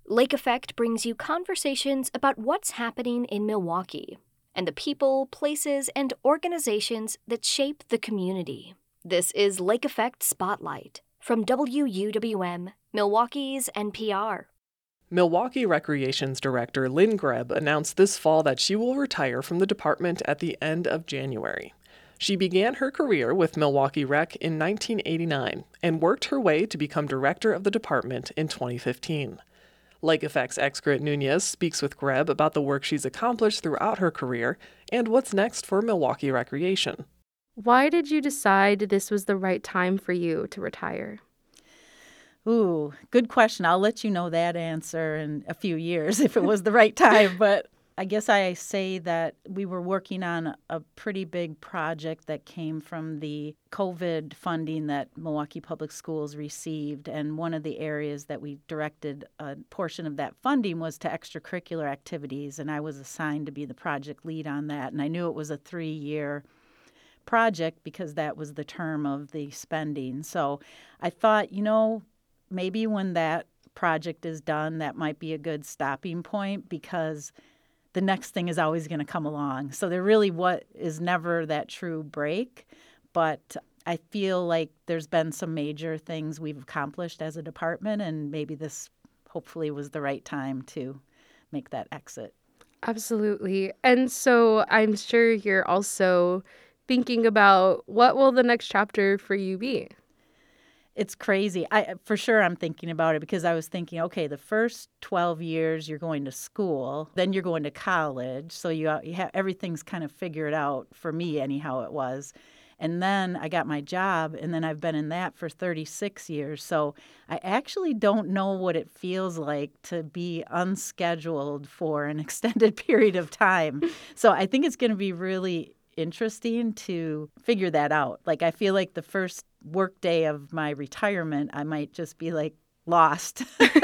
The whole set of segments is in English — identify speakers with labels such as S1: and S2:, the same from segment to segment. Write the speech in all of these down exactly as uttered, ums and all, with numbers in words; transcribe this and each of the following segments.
S1: Lake Effect brings you conversations about what's happening in Milwaukee and the people, places, and organizations that shape the community. This is Lake Effect Spotlight from W U W M, Milwaukee's N P R.
S2: Milwaukee Recreations Director Lynn Greb announced this fall that she will retire from the department at the end of January. She began her career with Milwaukee Rec in nineteen eighty-nine and worked her way to become director of the department in twenty fifteen. Lake Effect's Excrit Nunez speaks with Greb about the work she's accomplished throughout her career and what's next for Milwaukee Recreation.
S3: Why did you decide this was the right time for you to retire?
S4: Ooh, good question. I'll let you know that answer in a few years if it was the right time. But I guess I say that we were working on a pretty big project that came from the COVID funding that Milwaukee Public Schools received. And one of the areas that we directed a portion of that funding was to extracurricular activities. And I was assigned to be the project lead on that. And I knew it was a three-year project because that was the term of the spending. So I thought, you know, maybe when that project is done, that might be a good stopping point because the next thing is always going to come along. So there really what is never that true break. But I feel like there's been some major things we've accomplished as a department, and maybe this hopefully was the right time to make that exit.
S3: Absolutely. And so I'm sure you're also thinking about what will the next chapter for you be?
S4: It's crazy. I for sure I'm thinking about it because I was thinking, okay, the first twelve years you're going to school, then you're going to college, so you, you have everything's kind of figured out for me anyhow it was. And then I got my job, and then I've been in that for thirty-six years. So I actually don't know what it feels like to be unscheduled for an extended period of time. So I think it's going to be really interesting to figure that out. Like, I feel like the first work day of my retirement, I might just be like lost,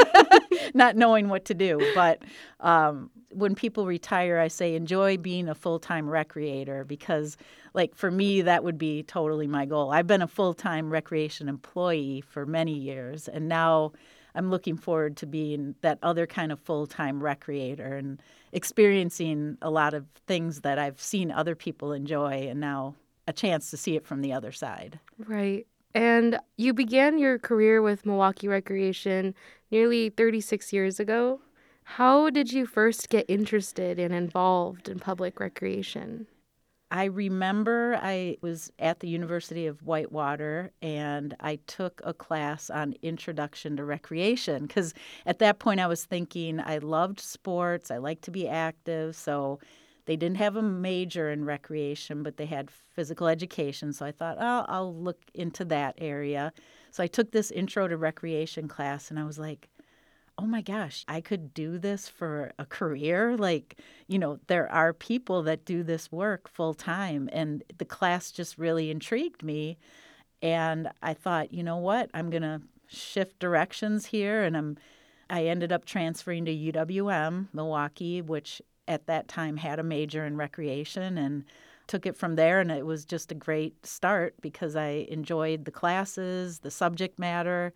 S4: not knowing what to do. But um, when people retire, I say enjoy being a full-time recreator because, like, for me, that would be totally my goal. I've been a full-time recreation employee for many years, and now I'm looking forward to being that other kind of full-time recreator and experiencing a lot of things that I've seen other people enjoy and now a chance to see it from the other side.
S3: Right. And you began your career with Milwaukee Recreation nearly thirty-six years ago. How did you first get interested and involved in public recreation?
S4: I remember I was at the University of Whitewater, and I took a class on Introduction to Recreation because at that point I was thinking I loved sports, I liked to be active, so they didn't have a major in recreation, but they had physical education, so I thought, oh, I'll look into that area. So I took this Intro to Recreation class, and I was like, oh my gosh, I could do this for a career. Like, you know, there are people that do this work full time. And the class just really intrigued me. And I thought, you know what, I'm going to shift directions here. And I'm, I ended up transferring to U W M, Milwaukee, which at that time had a major in recreation, and took it from there. And it was just a great start because I enjoyed the classes, the subject matter,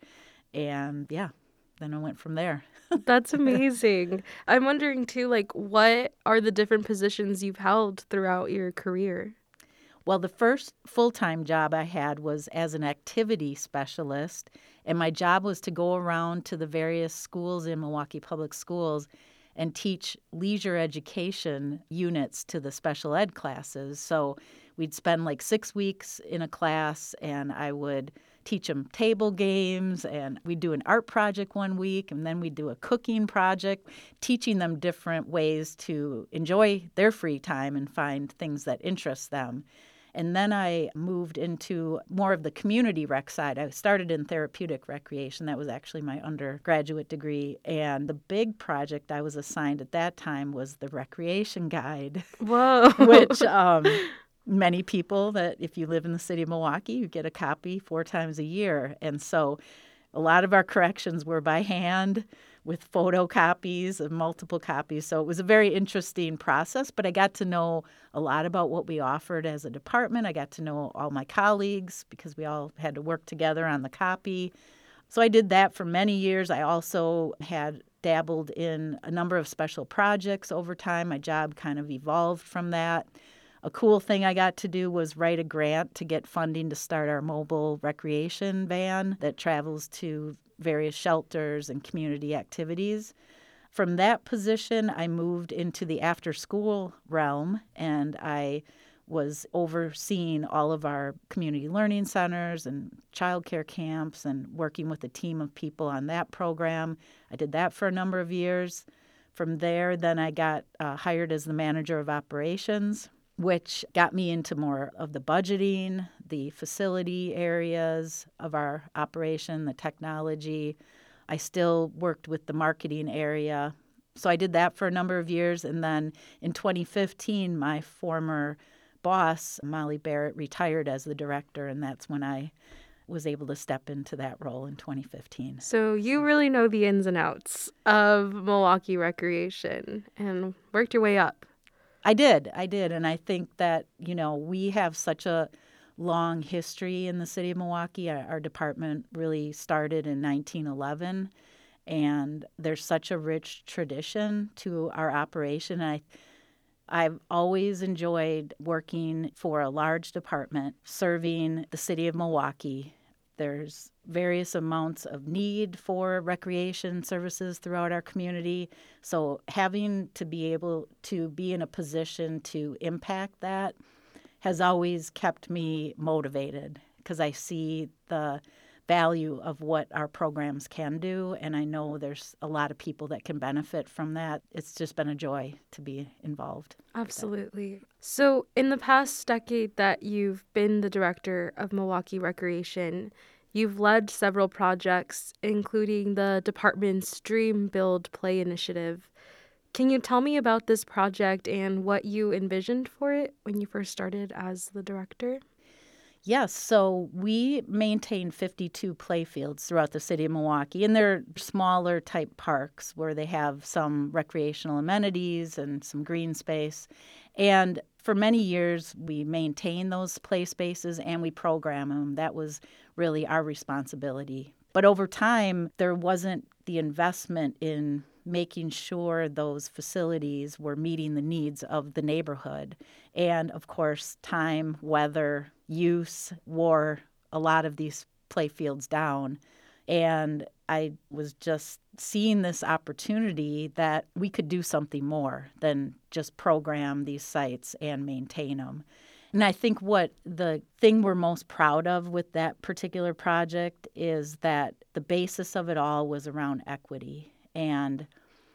S4: and yeah. Then I went from there.
S3: That's amazing. I'm wondering, too, like, what are the different positions you've held throughout your career?
S4: Well, the first full-time job I had was as an activity specialist, and my job was to go around to the various schools in Milwaukee Public Schools and teach leisure education units to the special ed classes. So we'd spend like six weeks in a class, and I would teach them table games, and we'd do an art project one week, and then we'd do a cooking project, teaching them different ways to enjoy their free time and find things that interest them. And then I moved into more of the community rec side. I started in therapeutic recreation. That was actually my undergraduate degree. And the big project I was assigned at that time was the recreation guide.
S3: Whoa.
S4: which um, many people that if you live in the city of Milwaukee, you get a copy four times a year. And so a lot of our corrections were by hand with photocopies of multiple copies. So it was a very interesting process, but I got to know a lot about what we offered as a department. I got to know all my colleagues because we all had to work together on the copy. So I did that for many years. I also had dabbled in a number of special projects over time. My job kind of evolved from that. A cool thing I got to do was write a grant to get funding to start our mobile recreation van that travels to various shelters and community activities. From that position, I moved into the after-school realm, and I was overseeing all of our community learning centers and childcare camps and working with a team of people on that program. I did that for a number of years. From there, then I got uh, hired as the manager of operations, which got me into more of the budgeting, the facility areas of our operation, the technology. I still worked with the marketing area. So I did that for a number of years. And then in twenty fifteen, my former boss, Molly Barrett, retired as the director, and that's when I was able to step into that role in twenty fifteen.
S3: So you really know the ins and outs of Milwaukee Recreation and worked your way up.
S4: I did. I did. And I think that, you know, we have such a long history in the city of Milwaukee. Our, our department really started in nineteen eleven, and there's such a rich tradition to our operation. And I, I've always enjoyed working for a large department serving the city of Milwaukee. There's various amounts of need for recreation services throughout our community. So having to be able to be in a position to impact that has always kept me motivated, because I see the value of what our programs can do, and I know there's a lot of people that can benefit from that. It's just been a joy to be involved.
S3: Absolutely. So in the past decade that you've been the director of Milwaukee Recreation, you've led several projects, including the department's Dream Build Play initiative. Can you tell me about this project and what you envisioned for it when you first started as the director?
S4: Yes, so we maintain fifty-two playfields throughout the city of Milwaukee, and they're smaller type parks where they have some recreational amenities and some green space. And for many years, we maintain those play spaces and we program them. That was really our responsibility. But over time, there wasn't the investment in making sure those facilities were meeting the needs of the neighborhood. And of course, time, weather, use wore a lot of these playfields down. And I was just seeing this opportunity that we could do something more than just program these sites and maintain them. And I think what the thing we're most proud of with that particular project is that the basis of it all was around equity. And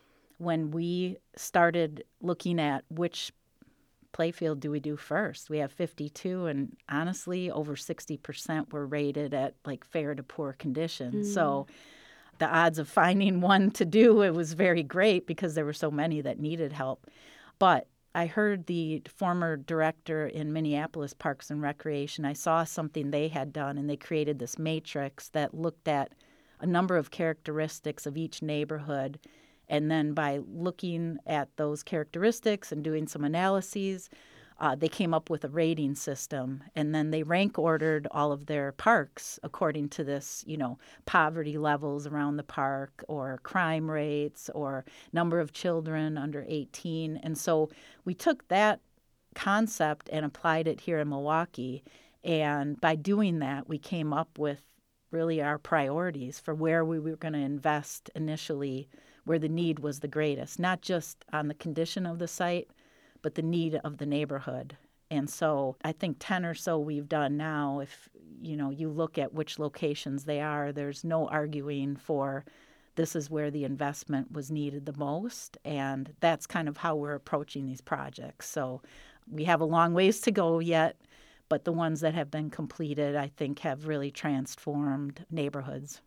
S4: when we started looking at which playfield do we do first, we have fifty-two, and honestly, over sixty percent were rated at like fair to poor conditions. Mm. So the odds of finding one to do, it was very great because there were so many that needed help. But I heard the former director in Minneapolis Parks and Recreation, I saw something they had done, and they created this matrix that looked at a number of characteristics of each neighborhood. And then by looking at those characteristics and doing some analyses, uh, they came up with a rating system. And then they rank ordered all of their parks according to this, you know, poverty levels around the park, or crime rates, or number of children under eighteen. And so we took that concept and applied it here in Milwaukee. And by doing that, we came up with really our priorities for where we were going to invest initially, where the need was the greatest, not just on the condition of the site, but the need of the neighborhood. And so I think ten or so we've done now. If you know, you look at which locations they are, there's no arguing for this is where the investment was needed the most. And that's kind of how we're approaching these projects. So we have a long ways to go yet, but the ones that have been completed, I think, have really transformed neighborhoods.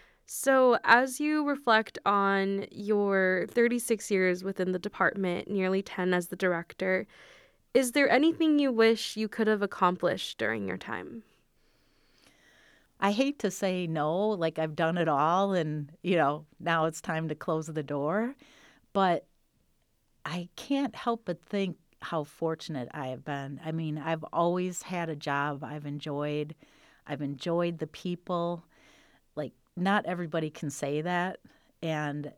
S3: So as you reflect on your thirty-six years within the department, nearly ten as the director, is there anything you wish you could have accomplished during your time?
S4: I hate to say no, like I've done it all and, you know, now it's time to close the door. But I can't help but think how fortunate I have been. I mean, I've always had a job I've enjoyed. I've enjoyed the people. Like, not everybody can say that. And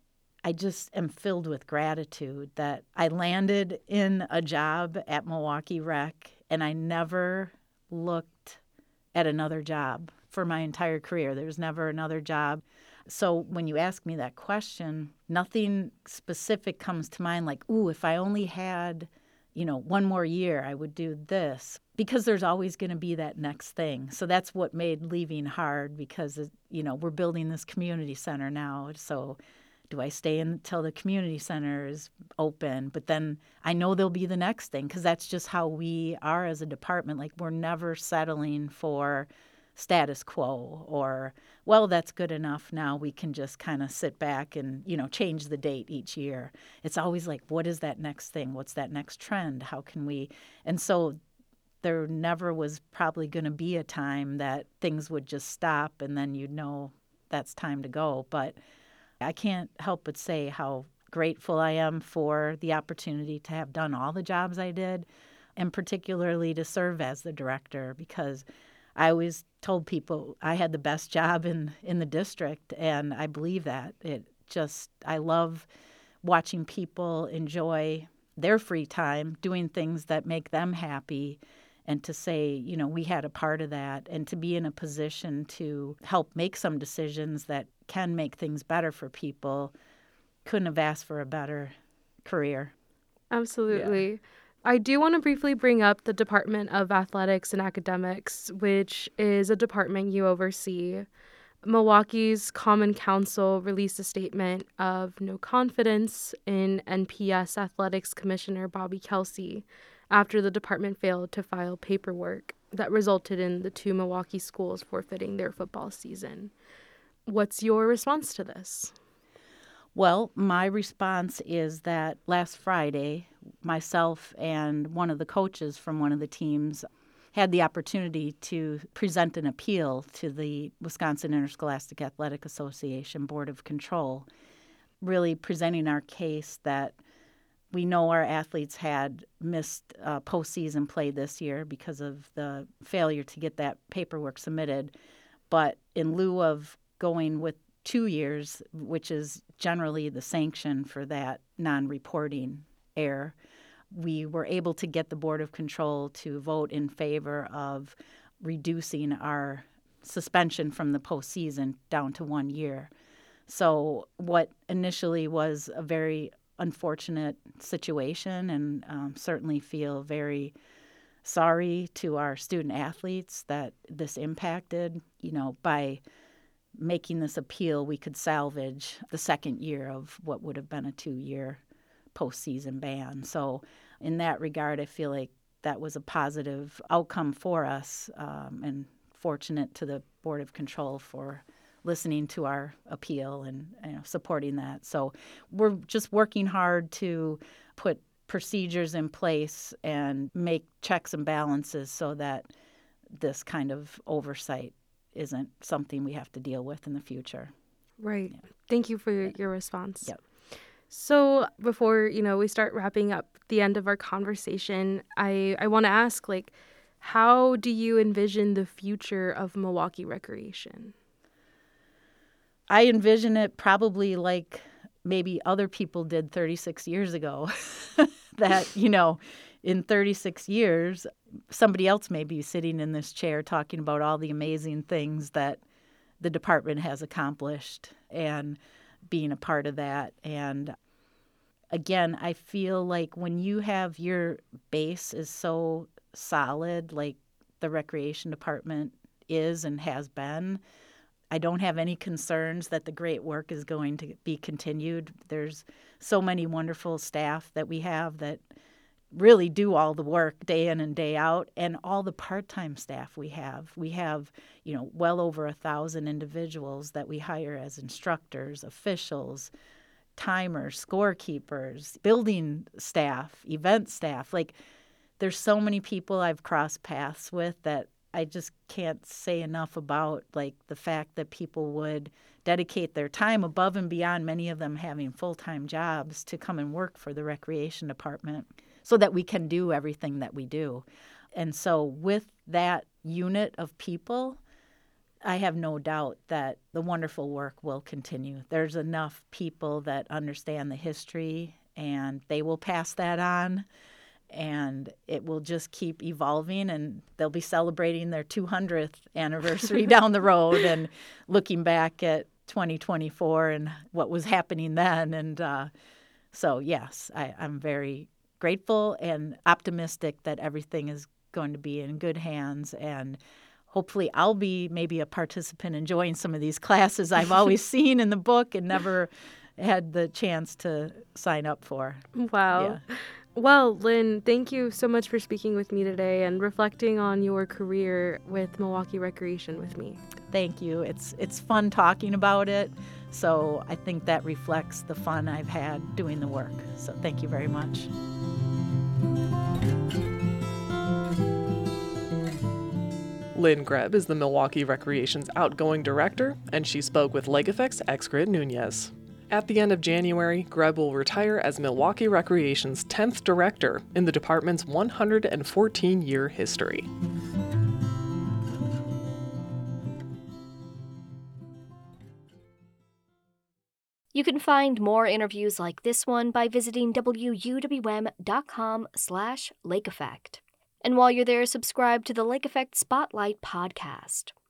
S4: I just am filled with gratitude that I landed in a job at Milwaukee Rec, and I never looked at another job for my entire career. There was never another job. So when you ask me that question, nothing specific comes to mind like, ooh, if I only had, you know, one more year, I would do this. Because there's always going to be that next thing. So that's what made leaving hard because, you know, we're building this community center now. So do I stay until the community center is open? But then I know there'll be the next thing because that's just how we are as a department. Like we're never settling for status quo or, well, that's good enough. Now we can just kind of sit back and, you know, change the date each year. It's always like, what is that next thing? What's that next trend? How can we? And so there never was probably going to be a time that things would just stop and then you'd know that's time to go. But I can't help but say how grateful I am for the opportunity to have done all the jobs I did, and particularly to serve as the director, because I always told people I had the best job in, in the district, and I believe that. It just, I love watching people enjoy their free time, doing things that make them happy, and to say, you know, we had a part of that, and to be in a position to help make some decisions that can make things better for people. Couldn't have asked for a better career.
S3: Absolutely.
S2: Yeah.
S3: I do want to briefly bring up the Department of Athletics and Academics, which is a department you oversee. Milwaukee's Common Council released a statement of no confidence in N P S Athletics Commissioner Bobby Kelsey after the department failed to file paperwork that resulted in the two Milwaukee schools forfeiting their football season. What's your response to this?
S4: Well, my response is that last Friday, myself and one of the coaches from one of the teams had the opportunity to present an appeal to the Wisconsin Interscholastic Athletic Association Board of Control, really presenting our case that we know our athletes had missed uh, postseason play this year because of the failure to get that paperwork submitted. But in lieu of going with two years, which is generally the sanction for that non-reporting error, we were able to get the Board of Control to vote in favor of reducing our suspension from the postseason down to one year. So what initially was a very unfortunate situation, and um, certainly feel very sorry to our student athletes that this impacted, you know, by making this appeal, we could salvage the second year of what would have been a two-year postseason ban. So in that regard, I feel like that was a positive outcome for us, um, and fortunate to the Board of Control for listening to our appeal and, you know, supporting that. So we're just working hard to put procedures in place and make checks and balances so that this kind of oversight isn't something we have to deal with in the future.
S3: Right.
S4: Yeah.
S3: Thank you for your, your response.
S4: Yep.
S3: So before, you know, we start wrapping up the end of our conversation, I, I want to ask, like, how do you envision the future of Milwaukee recreation?
S4: I envision it probably like maybe other people did thirty-six years ago, that, you know, in thirty-six years, somebody else may be sitting in this chair talking about all the amazing things that the department has accomplished and being a part of that. And again, I feel like when you have your base is so solid, like the recreation department is and has been, I don't have any concerns that the great work is going to be continued. There's so many wonderful staff that we have that really do all the work day in and day out, and all the part-time staff we have. We have, you know, well over a thousand individuals that we hire as instructors, officials, timers, scorekeepers, building staff, event staff. Like, there's so many people I've crossed paths with that I just can't say enough about, like, the fact that people would dedicate their time above and beyond, many of them having full-time jobs, to come and work for the recreation department so that we can do everything that we do. And so with that unit of people, I have no doubt that the wonderful work will continue. There's enough people that understand the history, and they will pass that on, and it will just keep evolving, and they'll be celebrating their two hundredth anniversary down the road and looking back at twenty twenty-four and what was happening then. And uh, so, yes, I, I'm very grateful and optimistic that everything is going to be in good hands, and hopefully I'll be maybe a participant enjoying some of these classes I've always seen in the book and never had the chance to sign up for.
S3: Wow.
S4: Yeah.
S3: Well, Lynn, thank you so much for speaking with me today and reflecting on your career with Milwaukee Recreation with me.
S4: Thank you. It's it's fun talking about it. So I think that reflects the fun I've had doing the work. So thank you very much.
S2: Lynn Greb is the Milwaukee Recreation's outgoing director, and she spoke with Lake Effect's Excrit Nunez. At the end of January, Greb will retire as Milwaukee Recreation's tenth director in the department's one hundred fourteen year history.
S1: You can find more interviews like this one by visiting W U W M dot com slash Lake Effect. And while you're there, subscribe to the Lake Effect Spotlight podcast.